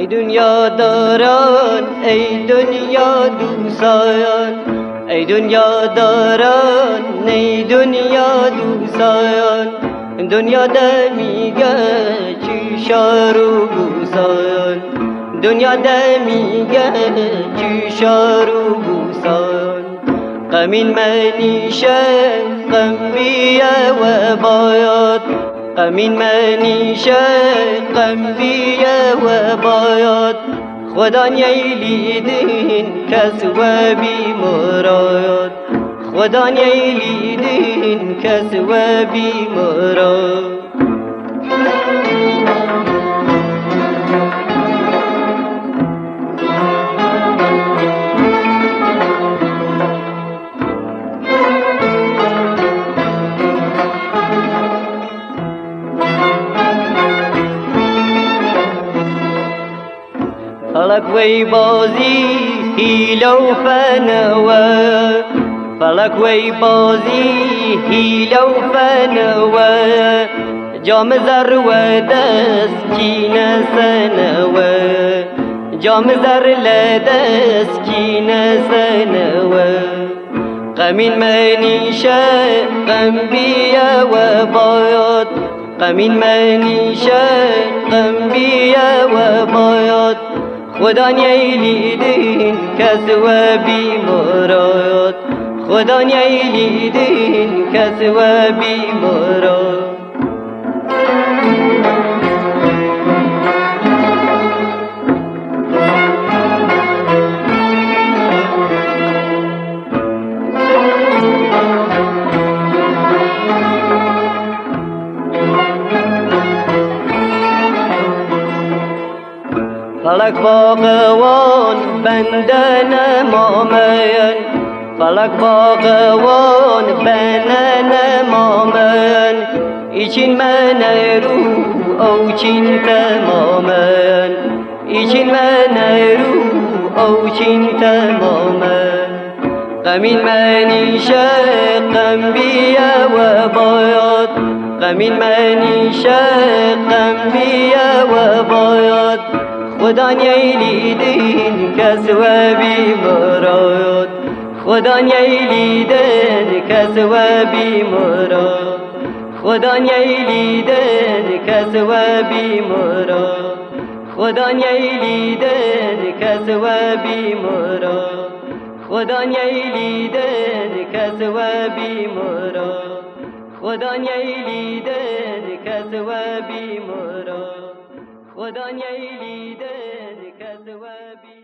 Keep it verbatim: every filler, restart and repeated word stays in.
ای دنیا داران ای دنیا دوستان، ای دنیا داران ای دنیا دوستان، دنیا دمیگه چی شارو بوسان، دنیا دمیگه چی شارو بوسان. غمین منیشه غم بیه و باید، غمین منیشه غم بیه و باید، خدا نیلیدین کس و بی مراد، خدا نیلیدین کس و بی مراد. فلک وی بازی هیله و فنوه، فلک وی بازی هیله و فنوه، جام زر و دست کینه سنوه، جام زر لدست کینه سنوه. غمین منیشه غم بیه و باید، غمین منیشه غم بیه و باید، خدا نیلیدین کس و بی مراد، خدا نیلیدین کس و بی مراد. فلک باغوان بنده نمامین، فلک باغوان بنده نمامین، ایچین من رو او چین تمامین، ایچین من رو او چین تمامین. غمین منیشه غم بیه و باید، غمین منیشه غم بیه و باید، خدا نیلیدین کس و بی مراد، خدا نیلیدین کس و بی مراد، خدا نیلیدین کس و بی مراد، خدا نیلیدین کس و بی مراد، خدا نیلیدین کس و بی مراد، خدا نیلیدین کس و بی مراد، خدا نیلیدین کس و بی